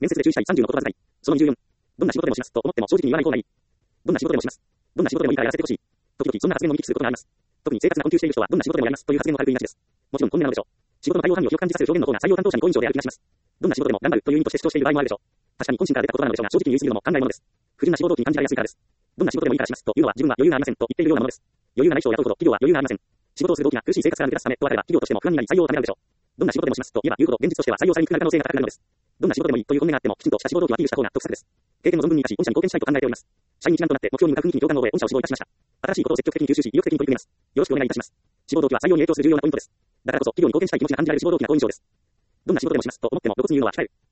面接で注意したい30の言葉遣い。その24。どんな仕事でもしますと思っても正直に言わない方がいい。どんな仕事でもします。どんな仕事でもいいからやらせてほしい。時々そんな発言を見聞きすることがあります。特に生活が困窮している人はどんな仕事でもやりますという発言をされていがちです。もちろん本音なのでしょう。仕事の対応範囲を広く感じさせる表現の方が採用担当者に好印象である気がします。どんな仕事でも頑張るという意味として主張している場合もあるでしょう。確かに本心から出た言葉なのでしょうが、正直に言い過ぎるのも考えものです。不純な仕事動機に感じられやすいからです。どんな仕事でもいいからしますというのは自分は余裕がありませんと言っているようなものです。余裕がない人を雇うほど企業は余裕がありません。仕事をする動機が苦しい生活から抜け出すためとあれば企業としても不安になり採用をためらうでしょう。どんな仕事でもしますと言えば言うほど現実としては採用されにくくなる可能性が高くなるのです。どんな仕事でもいいという本音があってもきちんとした仕事動機をアピールした方が得策です。経験を存分に生かし、御社に貢献したいと考えております。社員一丸となって目標に向かう雰囲気に共感を覚え、御社を志望いたしました。新しいことを積極的に吸収し、意欲的に取り組みます。よろしくお願いいたします。志望動機は採用に影響する重要なポイントです。だからこそ企業に貢献したい気持ちが感じられる志望動機が好印象です。どんな仕事でもしますと思っても露骨に言うのは控える。